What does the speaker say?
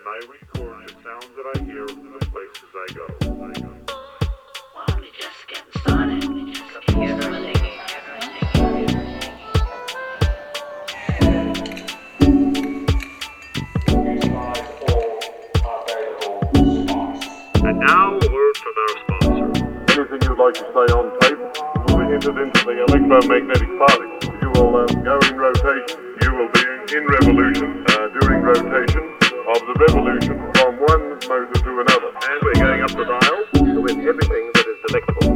and I record the sounds that I hear in the places I go. Well, we're just getting started. We just getting started. And now, a word from our sponsor. Anything you'd like to say on tape will be entered into the electromagnetic particles. You will go in rotation. You will be in revolution during rotation of the revolution from one motor to another. And we're going up the dial with everything that is delectable.